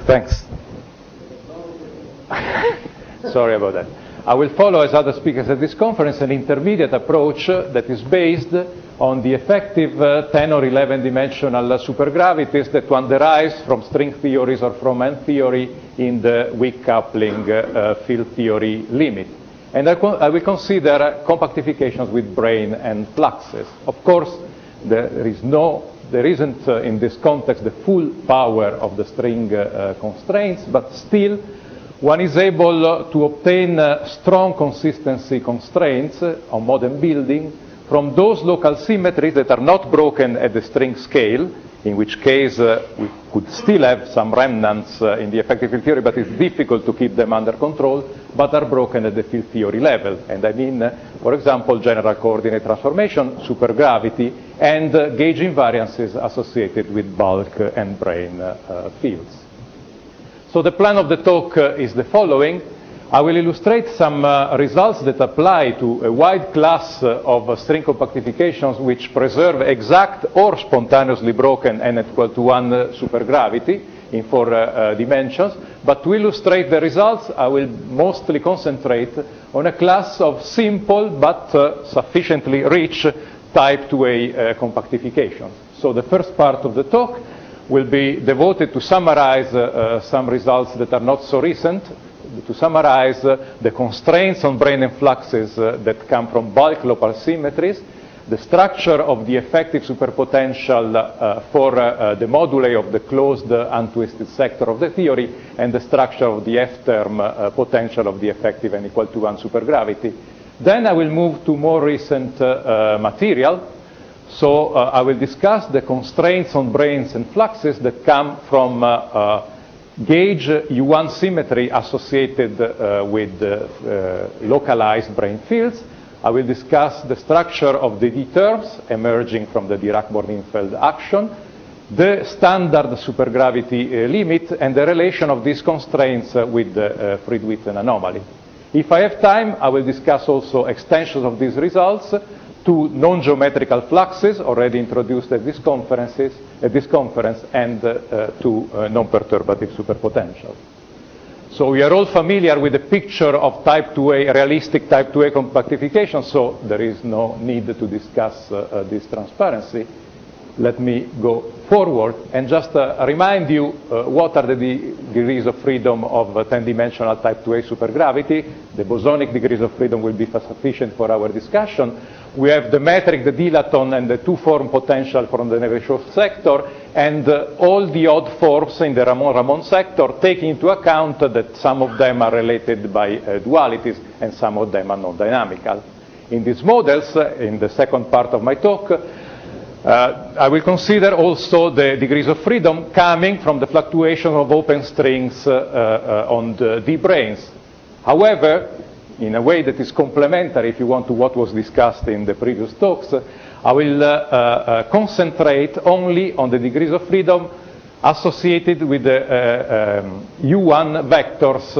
Thanks. Sorry about that. I will follow, as other speakers at this conference, an intermediate approach that is based on the effective 10 or 11 dimensional supergravities that one derives from string theories or from N theory in the weak coupling field theory limit. And I will consider compactifications with brane and fluxes. Of course, there isn't in this context the full power of the string constraints, but still one is able to obtain strong consistency constraints on modern building from those local symmetries that are not broken at the string scale, in which case we could still have some remnants in the effective field theory, but it's difficult to keep them under control, but are broken at the field theory level. And I mean, for example, general coordinate transformation, supergravity, and gauge invariances associated with bulk and brane fields. So the plan of the talk is the following. I will illustrate some results that apply to a wide class of string compactifications which preserve exact or spontaneously broken n equal to 1 supergravity in 4 dimensions. But to illustrate the results, I will mostly concentrate on a class of simple but sufficiently rich type 2A compactifications. So the first part of the talk will be devoted to summarize some results that are not so recent, to summarize the constraints on brane and fluxes that come from bulk local symmetries, the structure of the effective superpotential for the moduli of the closed untwisted sector of the theory, and the structure of the F-term potential of the effective n equal to 1 supergravity. Then I will move to more recent material. So I will discuss the constraints on branes and fluxes that come from gauge U1 symmetry associated with localized brane fields. I will discuss the structure of the D-terms emerging from the Dirac-Morgenfeld action, the standard supergravity limit, and the relation of these constraints with the Friedwitten anomaly. If I have time, I will discuss also extensions of these results to non-geometrical fluxes already introduced at this conference, and to non-perturbative superpotential. So we are all familiar with the picture of type 2A, realistic type 2A compactification, so there is no need to discuss this transparency. Let me go forward and just remind you what are the degrees of freedom of 10-dimensional type 2A supergravity. The bosonic degrees of freedom will be sufficient for our discussion. We have the metric, the dilaton, and the two-form potential from the Neveschov sector, and all the odd forms in the Ramon-Ramon sector, taking into account that some of them are related by dualities and some of them are non-dynamical. In these models, in the second part of my talk, I will consider also the degrees of freedom coming from the fluctuation of open strings on the D-branes. However, in a way that is complementary, if you want, to what was discussed in the previous talks, I will concentrate only on the degrees of freedom associated with the U1 vectors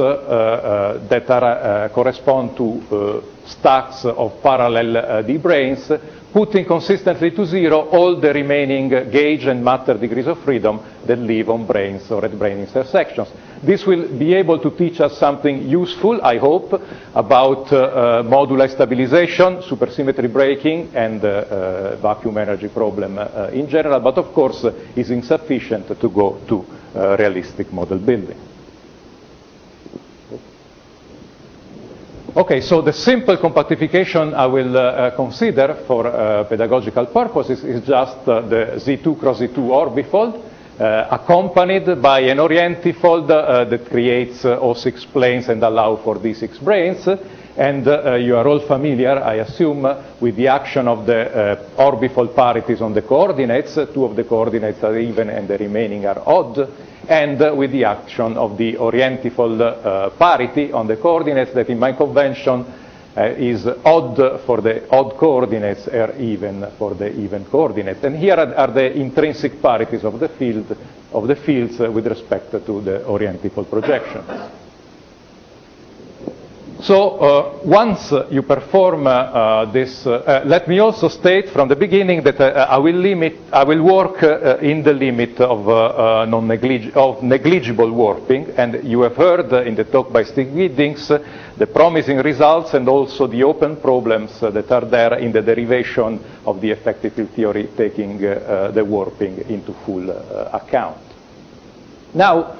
that correspond to stacks of parallel D-branes, putting consistently to 0 all the remaining gauge and matter degrees of freedom that live on branes or at brane intersections. This will be able to teach us something useful, I hope, about moduli stabilization, supersymmetry breaking, and vacuum energy problem in general, but of course is insufficient to go to realistic model building. Okay, so the simple compactification I will consider for pedagogical purposes is just the Z2 cross Z2 orbifold, accompanied by an orientifold that creates O6 planes and allow for D6 branes. And you are all familiar, I assume, with the action of the orbifold parities on the coordinates. Two of the coordinates are even and the remaining are odd. And with the action of the orientifold parity on the coordinates that in my convention is odd for the odd coordinates or even for the even coordinates. And here are the intrinsic parities of the fields with respect to the orientifold projections. So once you perform this, let me also state from the beginning that I will work in the limit of negligible warping, and you have heard in the talk by Stig Giddings the promising results and also the open problems that are there in the derivation of the effective field theory, taking the warping into full account. Now,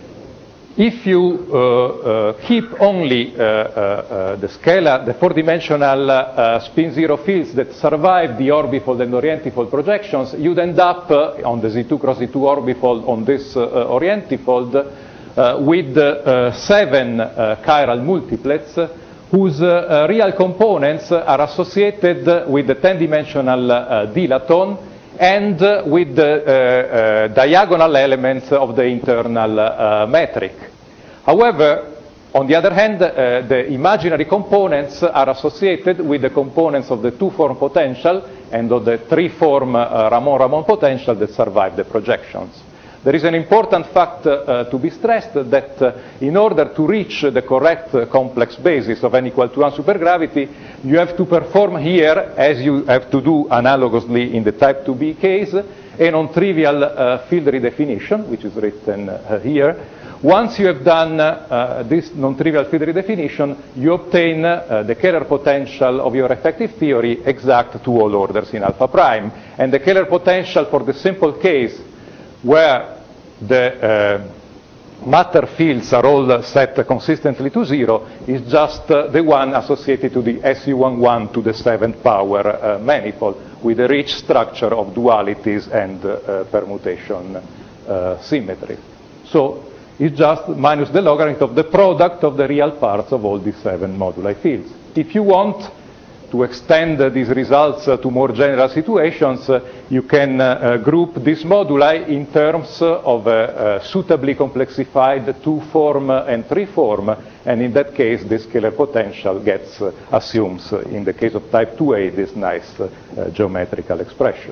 if you keep only the scalar, the four-dimensional spin-zero fields that survive the orbifold and orientifold projections, you'd end up on the Z2 cross Z2 orbifold on this orientifold with 7 chiral multiplets whose real components are associated with the 10-dimensional dilaton and with the diagonal elements of the internal metric. However, on the other hand, the imaginary components are associated with the components of the two-form potential and of the three-form Ramon-Ramon potential that survive the projections. There is an important fact to be stressed that in order to reach the correct complex basis of n equal to 1 supergravity, you have to perform here, as you have to do analogously in the type 2b case, a non-trivial field redefinition, which is written here. Once you have done this non-trivial field redefinition, you obtain the Kähler potential of your effective theory exact to all orders in alpha prime. And the Kähler potential for the simple case where the matter fields are all set consistently to 0 is just the one associated to the SU11 to the 7th power manifold with a rich structure of dualities and permutation symmetry. So it's just minus the logarithm of the product of the real parts of all these 7 moduli fields. If you want to extend these results to more general situations, you can group these moduli in terms of a suitably complexified 2-form and 3-form, and in that case, this scalar potential assumes, in the case of type 2a, this nice geometrical expression.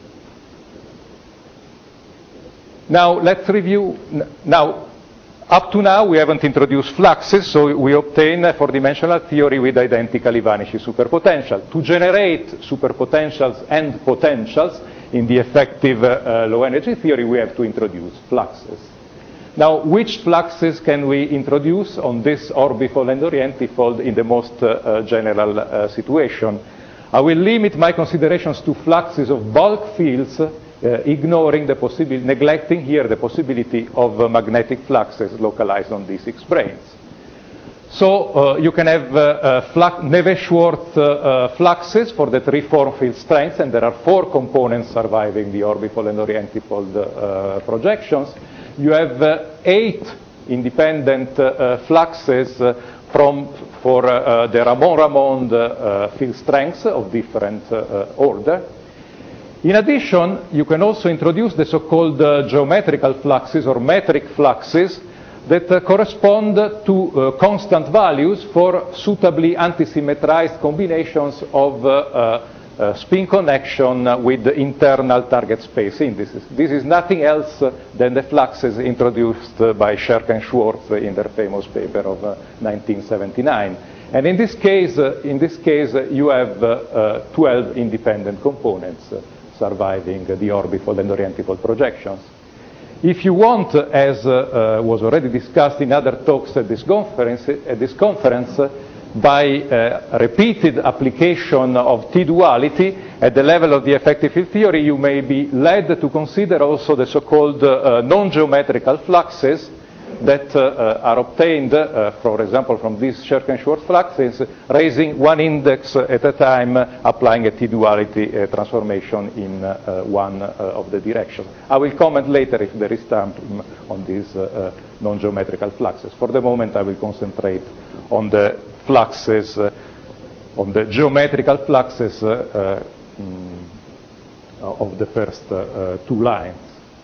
Now, let's review. Now, up to now, we haven't introduced fluxes, so we obtain a four-dimensional theory with identically vanishing superpotential. To generate superpotentials and potentials in the effective low-energy theory, we have to introduce fluxes. Now, which fluxes can we introduce on this orbifold and orientifold in the most general situation? I will limit my considerations to fluxes of bulk fields, ignoring the possibility, neglecting here the possibility of magnetic fluxes localized on D6 branes. So you can have Navier-Schwartz fluxes for the 3-form field strengths, and there are 4 components surviving the orbifold and orientifold projections. You have 8 independent fluxes for the Ramon-Ramon field strengths of different order. In addition, you can also introduce the so-called geometrical fluxes or metric fluxes that correspond to constant values for suitably antisymmetrized combinations of spin connection with the internal target space indices. This is nothing else than the fluxes introduced by Scherk and Schwartz in their famous paper of 1979. And in this case, you have 12 independent components surviving the orbifold and orientifold projections. If you want, as was already discussed in other talks at this conference, by repeated application of T-duality at the level of the effective field theory, you may be led to consider also the so-called non-geometrical fluxes that are obtained, for example, from these Scherk and Schwartz fluxes, raising one index at a time, applying a T-duality transformation in one of the directions. I will comment later, if there is time, on these non-geometrical fluxes. For the moment, I will concentrate on the fluxes, on the geometrical fluxes of the first 2 lines.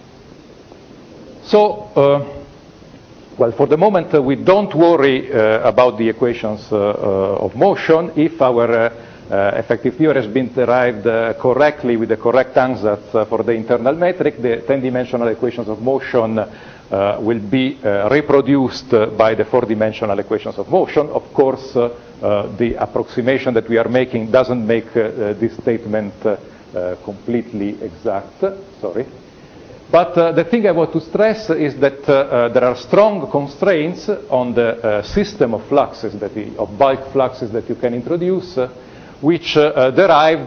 So, well, for the moment, we don't worry about the equations of motion. If our effective theory has been derived correctly with the correct ansatz for the internal metric, the 10-dimensional equations of motion will be reproduced by the four-dimensional equations of motion. Of course, the approximation that we are making doesn't make this statement completely exact, sorry. But the thing I want to stress is that there are strong constraints on the system of fluxes, of bulk fluxes that you can introduce, which derive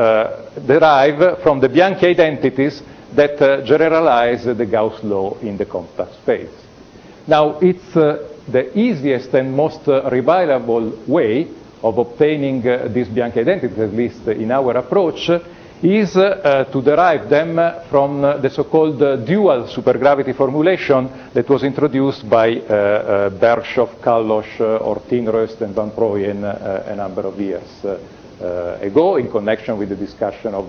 from the Bianchi identities that generalize the Gauss law in the compact space. Now, it's the easiest and most reliable way of obtaining these Bianchi identities, at least in our approach, is to derive them from the so-called dual supergravity formulation that was introduced by Bershoff, Kallosh, Ortin, Roest, and Van Prooijen a number of years ago in connection with the discussion of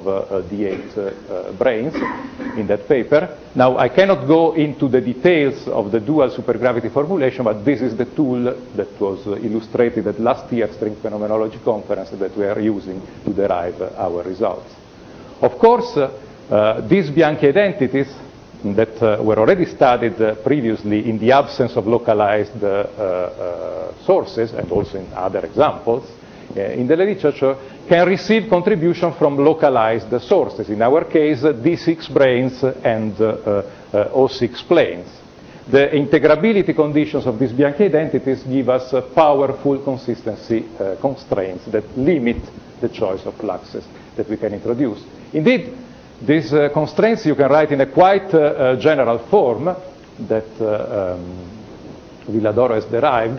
D8 branes in that paper. Now, I cannot go into the details of the dual supergravity formulation, but this is the tool that was illustrated at last year's String Phenomenology Conference that we are using to derive our results. Of course, these Bianchi identities that were already studied previously in the absence of localized sources, and also in other examples in the literature, can receive contribution from localized sources, in our case D6 branes and O6 planes. The integrability conditions of these Bianchi identities give us powerful consistency constraints that limit the choice of fluxes that we can introduce. Indeed, these constraints you can write in a quite general form that Villadoro has derived.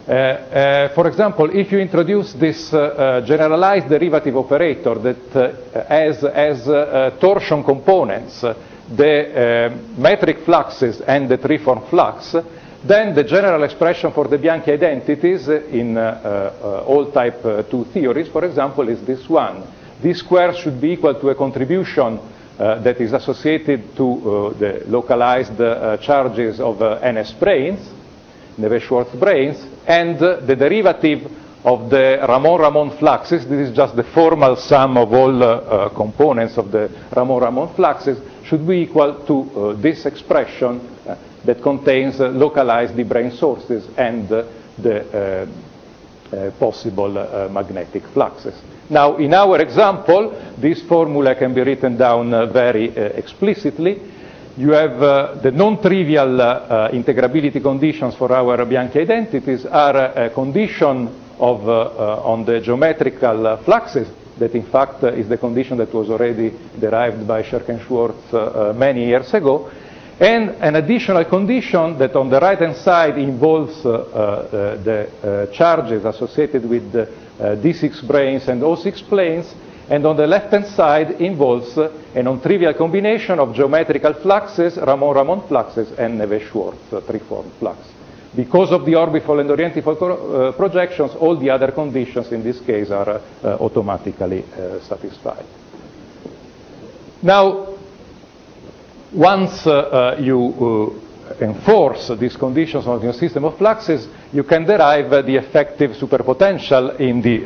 For example, if you introduce this generalized derivative operator that has as torsion components the metric fluxes and the three-form flux, then the general expression for the Bianchi identities in all type 2 theories, for example, is this one. This square should be equal to a contribution that is associated to the localized charges of NS branes, Neveu-Schwarz branes, and the derivative of the Ramon-Ramon fluxes. This is just the formal sum of all components of the Ramon-Ramon fluxes, should be equal to this expression that contains localized brane sources and the possible magnetic fluxes. Now, in our example, this formula can be written down very explicitly. You have the non-trivial integrability conditions for our Bianchi identities are a condition of on the geometrical fluxes, that in fact is the condition that was already derived by Scherk and Schwarz many years ago, and an additional condition that on the right-hand side involves the charges associated with D6 branes and O6 planes, and on the left-hand side involves a non-trivial combination of geometrical fluxes, Ramon-Ramon fluxes, and Neveu-Schwarz three-form flux. Because of the orbifold and orientifold projections, all the other conditions in this case are automatically satisfied. Now, once you enforce these conditions on your system of fluxes, you can derive the effective superpotential in the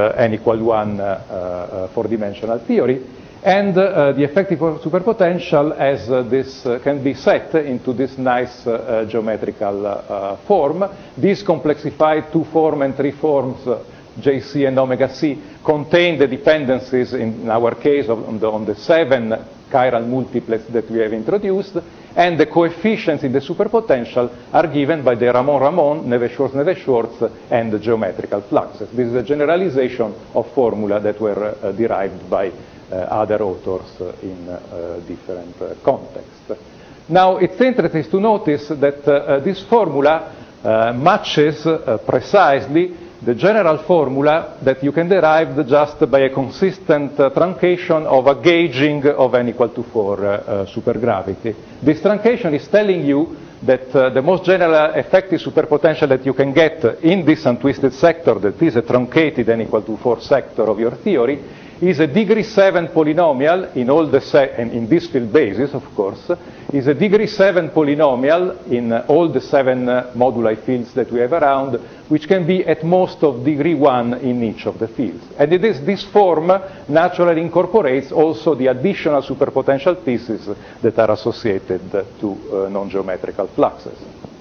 n=1 four-dimensional theory, and the effective superpotential as this can be set into this nice geometrical form. These complexified two-form and three-forms, JC and omega C, contain the dependencies, in our case, on the 7 chiral multiplets that we have introduced, and the coefficients in the superpotential are given by the Ramon-Ramon, Neveu-Schwarz, and the geometrical fluxes. This is a generalization of formula that were derived by other authors in different contexts. Now, it's interesting to notice that this formula matches precisely the general formula that you can derive just by a consistent truncation of a gauging of n=4 supergravity. This truncation is telling you that the most general effective superpotential that you can get in this untwisted sector, that is a truncated n=4 sector of your theory, is a degree 7 polynomial in all the and in this field basis, of course, is a degree 7 polynomial in all the 7 moduli fields that we have around, which can be at most of degree 1 in each of the fields. And it is this form naturally incorporates also the additional superpotential pieces that are associated to non-geometrical fluxes.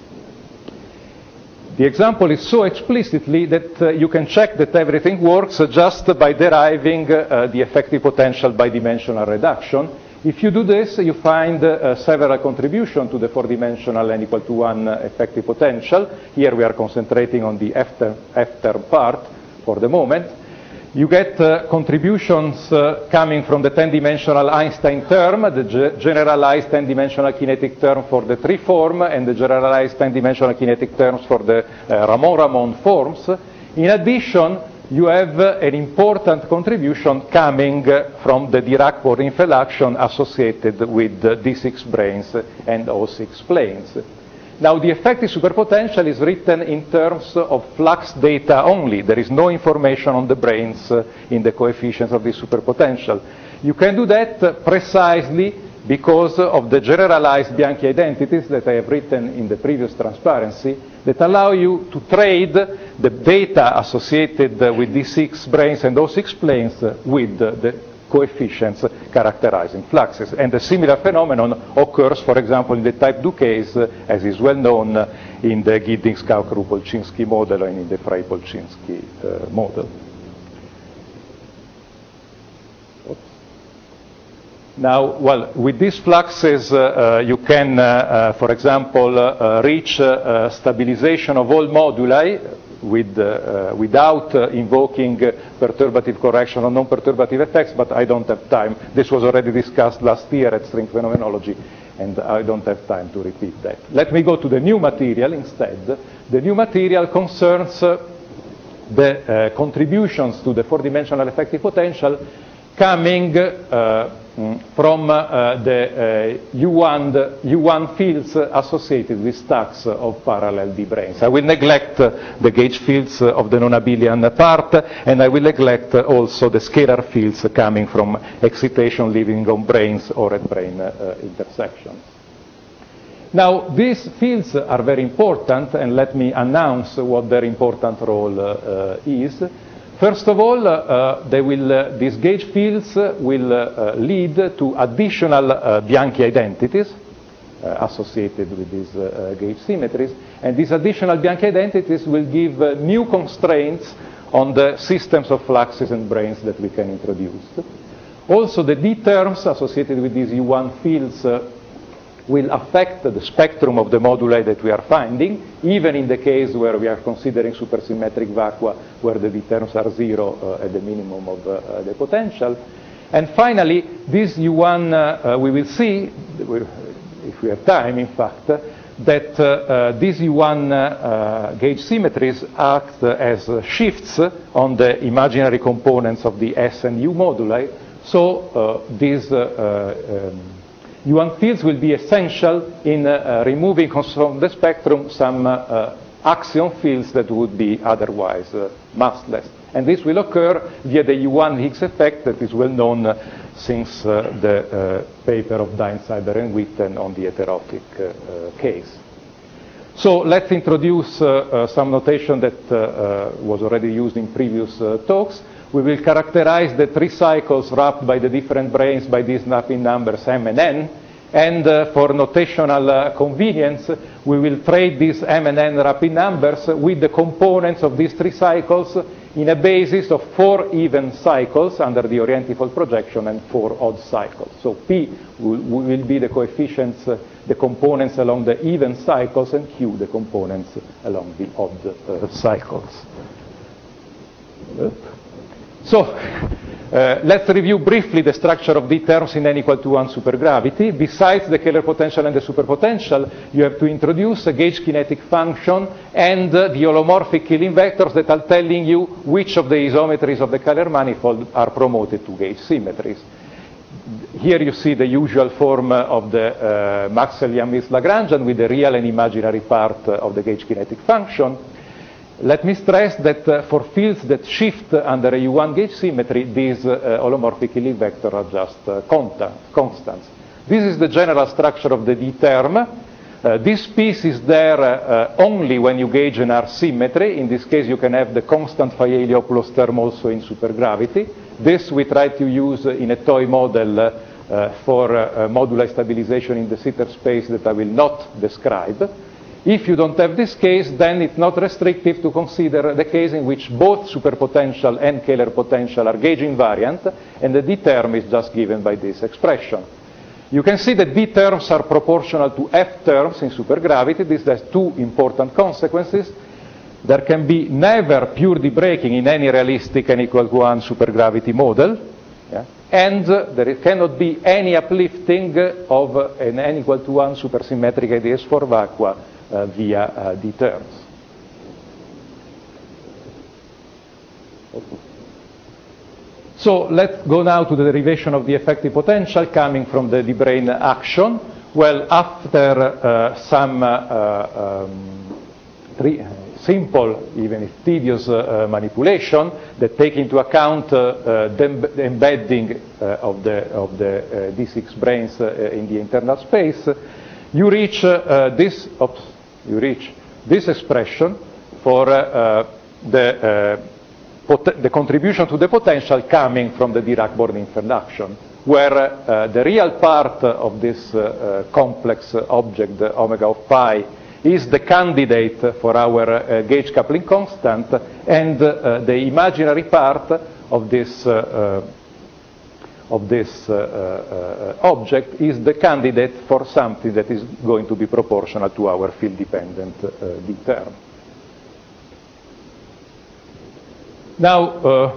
The example is so explicitly that you can check that everything works just by deriving the effective potential by dimensional reduction. If you do this, you find several contributions to the 4-dimensional n equal to 1 effective potential. Here we are concentrating on the F-term part for the moment. You get contributions coming from the 10-dimensional Einstein term, the generalized 10-dimensional kinetic term for the tree form, and the generalized 10-dimensional kinetic terms for the Ramon-Ramon forms. In addition, you have an important contribution coming from the Dirac-Mohr-Infeld action associated with D6 branes and O6 planes. Now, the effective superpotential is written in terms of flux data only. There is no information on the branes in the coefficients of the superpotential. You can do that precisely because of the generalized Bianchi identities that I have written in the previous transparency that allow you to trade the data associated with D6 branes and O6 planes with the coefficients characterizing fluxes. And a similar phenomenon occurs, for example, in the type 2 case, as is well known in the Giddings-Kauka-Rupolchinski model and in the Frey-Polchinski model. Now, well, with these fluxes, you can, for example, reach stabilization of all moduli without invoking perturbative correction or non-perturbative effects, but I don't have time. This was already discussed last year at string phenomenology, and I don't have time to repeat that. Let me go to the new material instead. The new material concerns the contributions to the 4-dimensional effective potential coming from the U1 fields associated with stacks of parallel D branes. I will neglect the gauge fields of the non-abelian part, and I will neglect also the scalar fields coming from excitation living on branes or at brane intersections. Now, these fields are very important, and let me announce what their important role is. First of all, these gauge fields will lead to additional Bianchi identities associated with these gauge symmetries, and these additional Bianchi identities will give new constraints on the systems of fluxes and branes that we can introduce. Also, the D terms associated with these U1 fields will affect the spectrum of the moduli that we are finding, even in the case where we are considering supersymmetric vacua, where the D terms are 0 at the minimum of the potential. And finally, this U1, we will see, if we have time, in fact, that these U1 gauge symmetries act as shifts on the imaginary components of the S and U moduli, so these U1 fields will be essential in removing from the spectrum some axion fields that would be otherwise massless. And this will occur via the U1 Higgs effect that is well known since the paper of Dinesider and Witten on the heterotic case. So let's introduce some notation that was already used in previous talks. We will characterize the 3 cycles wrapped by the different branes by these mapping numbers M and N, and for notational convenience, we will trade these M and N wrapping numbers with the components of these 3 cycles in a basis of 4 even cycles under the orientifold projection and 4 odd cycles. So P will be the coefficients, the components along the even cycles, and Q the components along the odd cycles. So, let's review briefly the structure of D terms in n equal to 1 supergravity. Besides the Kähler potential and the superpotential, you have to introduce a gauge kinetic function and the holomorphic Killing vectors that are telling you which of the isometries of the Kähler manifold are promoted to gauge symmetries. Here you see the usual form of the Maxwellian Mills Lagrangian with the real and imaginary part of the gauge kinetic function. let me stress that for fields that shift under a U1 gauge symmetry, these holomorphic Killing vectors are just constants. This is the general structure of the D term. This piece is there only when you gauge an R symmetry. In this case, you can have the constant phi Heliopoulos term also in supergravity. This we try to use in a toy model for moduli stabilization in de Sitter space that I will not describe. If you don't have this case, then it's not restrictive to consider the case in which both superpotential and Kähler potential are gauge invariant, and the D term is just given by this expression. You can see that D terms are proportional to F terms in supergravity. This has two important consequences. There can be never pure debreaking in any realistic n=1 supergravity model, and there cannot be any uplifting of an n=1 supersymmetric AdS4 vacua via D terms. So let's go now to the derivation of the effective potential coming from the de-Bruijn action. Well, after some simple, even if tedious manipulation that take into account the embedding of the D6 branes in the internal space, you reach this expression for the contribution to the potential coming from the Dirac-Born-Infeld action, where the real part of this complex object, the omega of pi, is the candidate for our gauge coupling constant, and the imaginary part of this object is the candidate for something that is going to be proportional to our field-dependent D term. Now,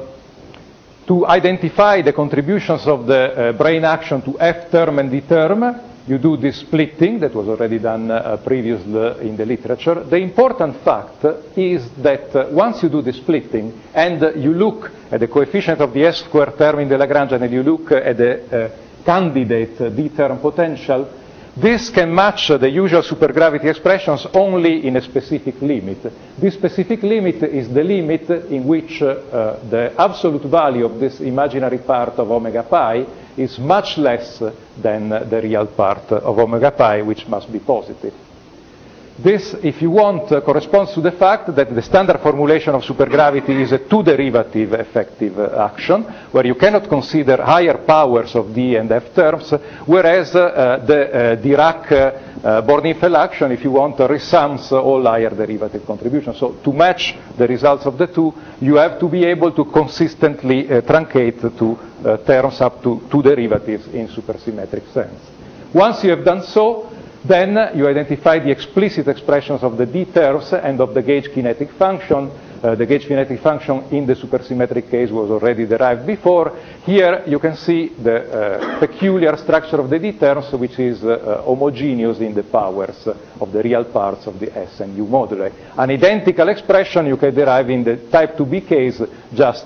to identify the contributions of the Bruijn action to F term and D term, you do this splitting that was already done previously in the literature. The important fact is that once you do the splitting and you look at the coefficient of the S² term in the Lagrangian and you look at the candidate D term potential, this can match the usual supergravity expressions only in a specific limit. This specific limit is the limit in which the absolute value of this imaginary part of omega pi is much less than the real part of omega pi, which must be positive. This, if you want, corresponds to the fact that the standard formulation of supergravity is a two-derivative effective action, where you cannot consider higher powers of D and F terms, whereas the Dirac-Born-Infeld action, if you want, resums all higher derivative contributions. So to match the results of the two, you have to be able to consistently truncate to terms up to two derivatives in supersymmetric sense. Once you have done so, then you identify the explicit expressions of the D terms and of the gauge kinetic function. The gauge kinetic function in the supersymmetric case was already derived before. Here you can see the peculiar structure of the D terms, which is homogeneous in the powers of the real parts of the S and U moduli. An identical expression you can derive in the type 2B case, just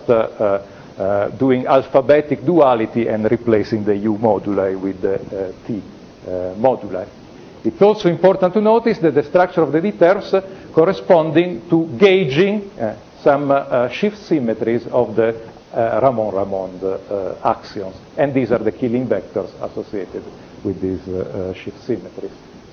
doing alphabetic duality and replacing the U moduli with the T moduli. It's also important to notice that the structure of the D terms corresponding to gauging some shift symmetries of the Ramond-Ramond axioms, and these are the Killing vectors associated with these shift symmetries.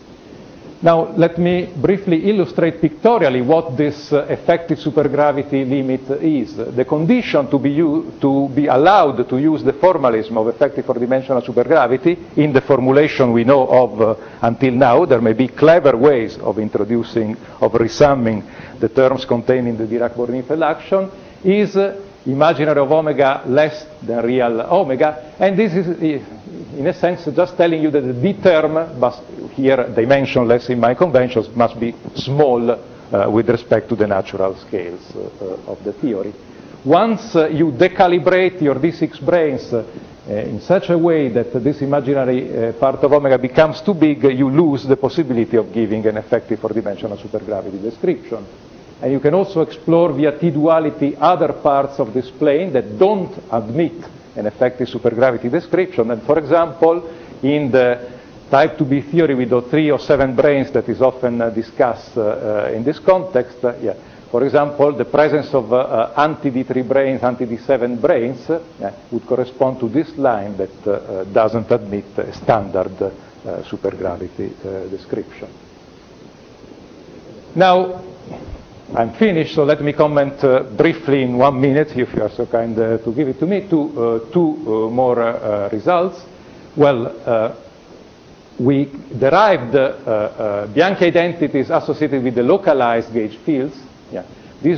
Now, let me briefly illustrate pictorially what this effective supergravity limit is. The condition to be allowed to use the formalism of effective four-dimensional supergravity in the formulation we know of until now, there may be clever ways of introducing, of resumming the terms contained in the Dirac-Born-Infeld action, is imaginary of omega less than real omega, and this is, in a sense, just telling you that the D term must, here dimensionless in my conventions, must be small with respect to the natural scales of the theory. Once you decalibrate your D6 branes in such a way that this imaginary part of omega becomes too big, you lose the possibility of giving an effective four-dimensional supergravity description. And you can also explore via T-duality other parts of this plane that don't admit an effective supergravity description. And for example, in the type 2B theory with O3 or 7 branes that is often discussed in this context, For example, the presence of anti-D3 brains, anti-D7 brains would correspond to this line that doesn't admit a standard supergravity description. Now, I'm finished, so let me comment briefly in 1 minute, if you are so kind to give it to me, two more results. Well, we derived Bianchi identities associated with the localized gauge fields. Yeah. These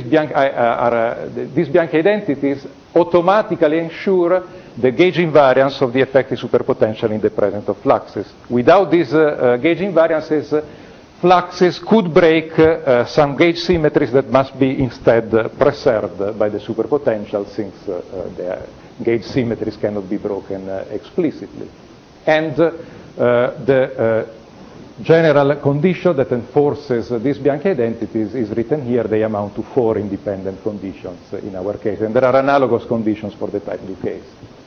Bianchi identities automatically ensure the gauge invariance of the effective superpotential in the presence of fluxes. Without these gauge invariances, fluxes could break some gauge symmetries that must be instead preserved by the superpotential, since the gauge symmetries cannot be broken explicitly. And the general condition that enforces these Bianchi identities is written here. They amount to 4 independent conditions in our case, and there are analogous conditions for the type 2 case.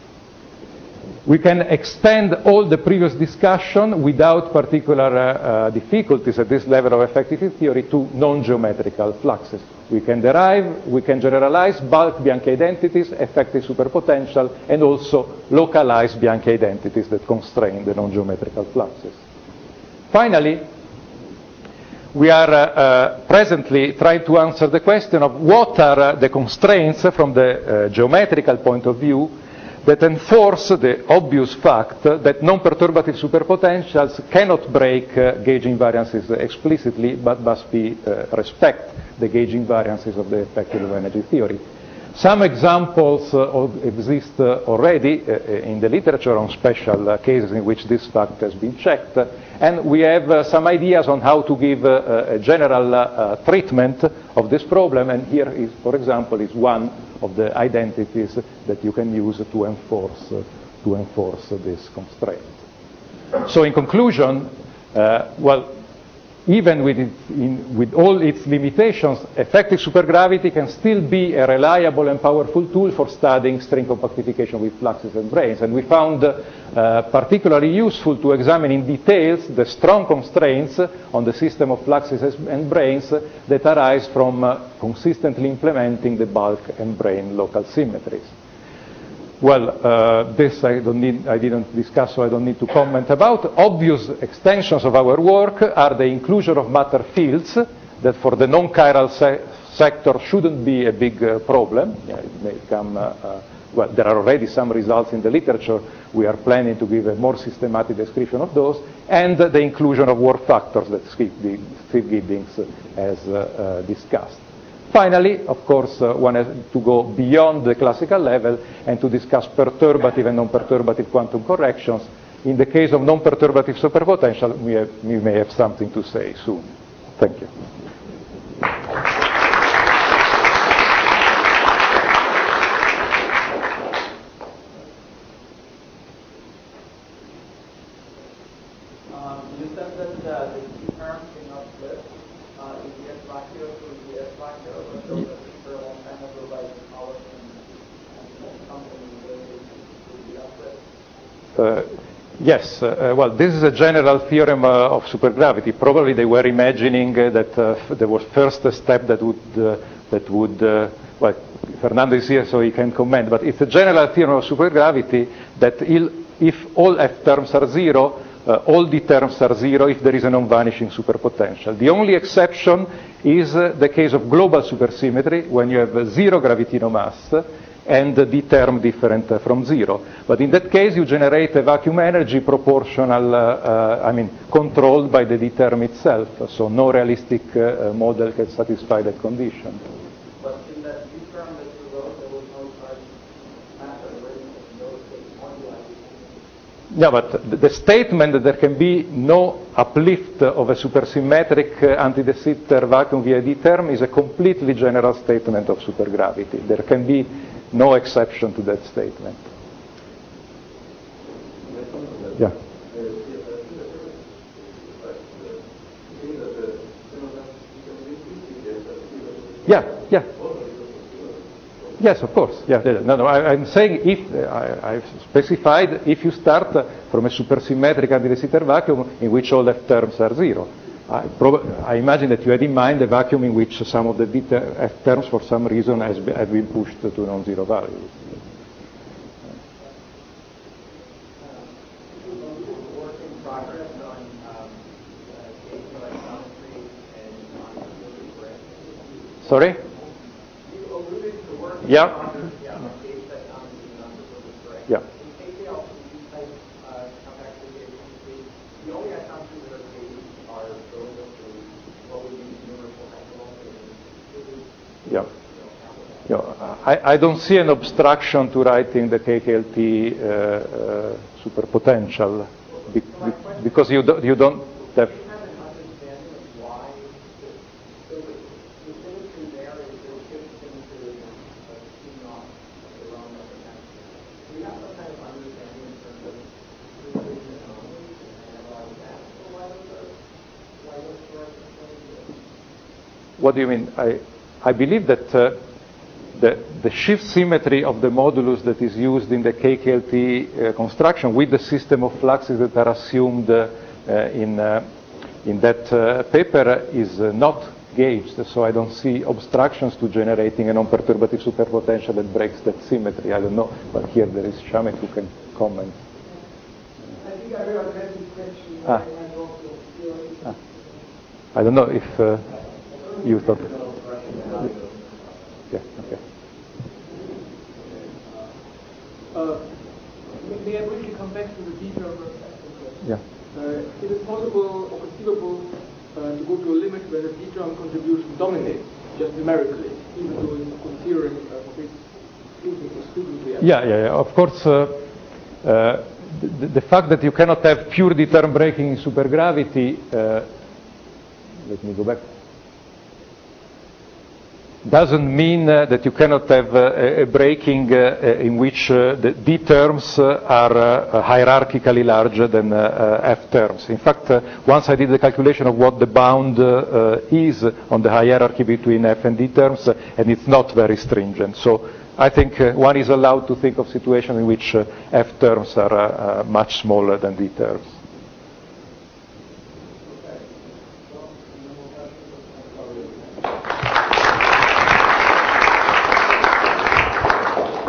We can extend all the previous discussion without particular difficulties at this level of effective field theory to non-geometrical fluxes. We can generalize bulk Bianchi identities, effective superpotential, and also localize Bianchi identities that constrain the non-geometrical fluxes. Finally, we are presently trying to answer the question of what are the constraints from the geometrical point of view that enforce the obvious fact that non-perturbative superpotentials cannot break gauge invariances explicitly, but must respect the gauge invariances of the effective low energy theory. Some examples exist already in the literature on special cases in which this fact has been checked, and we have some ideas on how to give a general treatment of this problem, and here is, for example, is one of the identities that you can use to enforce this constraint. So in conclusion, well, even with all its limitations, effective supergravity can still be a reliable and powerful tool for studying string compactification with fluxes and brains. And we found particularly useful to examine in details the strong constraints on the system of fluxes and brains that arise from consistently implementing the bulk and brain local symmetries. Well, this I didn't discuss, so I don't need to comment about. Obvious extensions of our work are the inclusion of matter fields that for the non-chiral sector shouldn't be a big problem. It may come, well, there are already some results in the literature. We are planning to give a more systematic description of those, and the inclusion of work factors that Steve Giddings has discussed. Finally, of course, one has to go beyond the classical level and to discuss perturbative and non-perturbative quantum corrections. In the case of non-perturbative superpotential, we may have something to say soon. Thank you. You said that the two terms cannot flip. Is the S factor to the S factor, or so that for a long time ago, like Alice and company, they would be upset? Yes, well, this is a general theorem of supergravity. Probably they were imagining that there was first a step that would well, Fernando is here so he can comment, but it's a general theorem of supergravity that if all F terms are zero, all D terms are zero if there is a non-vanishing superpotential. The only exception is the case of global supersymmetry, when you have zero gravitino mass and the D term different from zero. But in that case, you generate a vacuum energy proportional, controlled by the D term itself, so no realistic model can satisfy that condition. But in that D term that you wrote, there was no charge matter, there was no state moduli. Yeah, but the statement that there can be no uplift of a supersymmetric anti-de Sitter vacuum via D term is a completely general statement of supergravity. There can be no exception to that statement. Yeah. Yeah. Yes, of course. Yeah. No, I'm saying if I've specified if you start from a supersymmetric anti-de Sitter vacuum in which all F terms are zero. I imagine that you had in mind a vacuum in which some of the F terms, for some reason, have been pushed to non-zero values. Sorry? You alluded to work in Yeah. progress, case that non-superfluous correct. Yeah. In KKLP type convex radiation, the only assumptions that are made are those of what would be universal hydrogen. I don't see an obstruction to writing the KKLT superpotential because you don't have. What do you mean? I believe that the shift symmetry of the modulus that is used in the KKLT construction with the system of fluxes that are assumed in that paper is not gauged, so I don't see obstructions to generating a non-perturbative superpotential that breaks that symmetry. I don't know, but here there is Shamet who can comment. I think I will address this question. I don't know if you thought. Yeah, okay. May I briefly come back to the detail? Yeah. Is it possible or conceivable to go to a limit where the D-term contribution dominates, just numerically, even though it's considering exclusively? Yeah. Of course, the fact that you cannot have pure D-term breaking in supergravity, let me go back, doesn't mean that you cannot have a breaking in which the D terms are hierarchically larger than F terms. In fact, once I did the calculation of what the bound is on the hierarchy between F and D terms, and it's not very stringent. So I think one is allowed to think of situations in which F terms are much smaller than D terms.